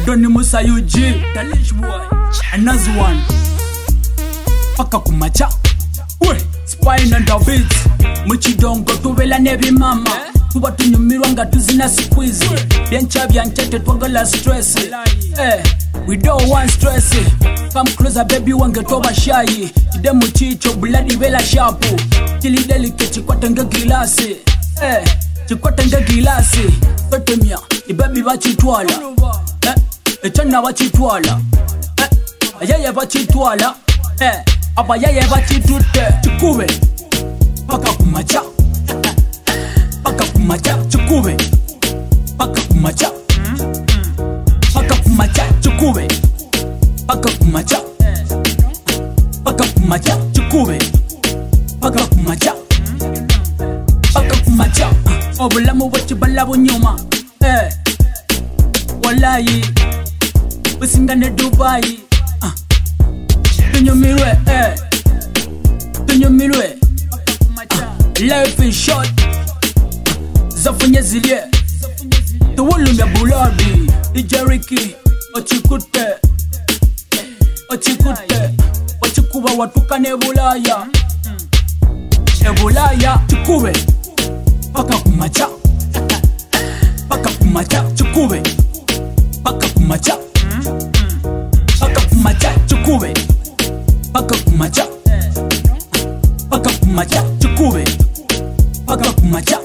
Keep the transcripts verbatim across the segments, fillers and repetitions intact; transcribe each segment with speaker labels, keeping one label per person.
Speaker 1: Doni Musa U G, Dalish boy, another one. Paka kumacha, we spine and the beats. Muchidongo tuvela nebi mama. Tuba tunyumirwanga tuzina squeeze. Biancha bianchete twagala stress. Eh, we don't want stress. Come closer baby wange toba shy. Ide muchicho bloody vela shapu. Kili delicate kwa tenge gilasi. Eh, chikwa tenge gilasi. Totemia, ibabi bachitwala. Eh, echana bachitwala. Eh, ayaye bachitwala. Eh, abayaye bachitute. Chikube, paka kumacha. Paka kumacha, chikube. Paka kumacha. Paka kumacha, chikube. Paka kumacha. Paka kumacha, chikube. Paka kumacha. Paka kumacha. Obulamu wachibala bunyuma. Eh, Wallahi busingane Dubai. Ah, tunyumirwe. Eh, tunyumirwe. Life is short. Zafunye zilie. Tuwulumya buladi. Ijariki. Ochikute. Ochikute. Ochikuba watukane bulaya. Ebulaya. Chikube. Paka kumacha. Paka kumacha. Chikube. Paka kumacha. Paka kumacha. Chikube. Paka kumacha. Paka kumacha. Chikube. Paka kumacha.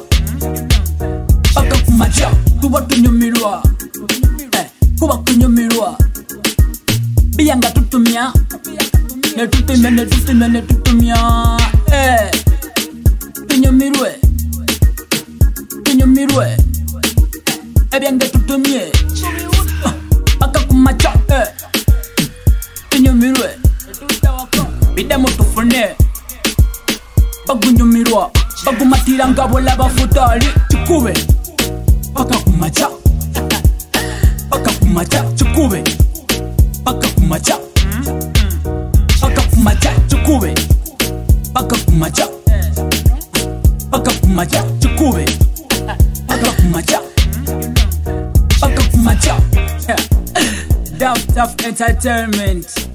Speaker 1: Paka kumacha. Tuba tunyumirwa. Eh, kuba kunyumirwa. Biyanga tutumia. Ne tutumia, ne tutumia, ne tutumia. Eh, tunyumirwe. Tunyumirwe. Ebiyanga tutumie. Paka kumacha. Eh, tunyumirwe. Bidemo tufune. Bagunyumirwa. Bagumatira ngabo labafutali. Chikube. Paka kumacha. Paka kumacha. Chikube. Paka kumacha. Paka kumacha. Chikube. Paka kumacha. Paka kumacha. Chikube. Paka kumacha. Paka kumacha. Duff Duff Entertainment.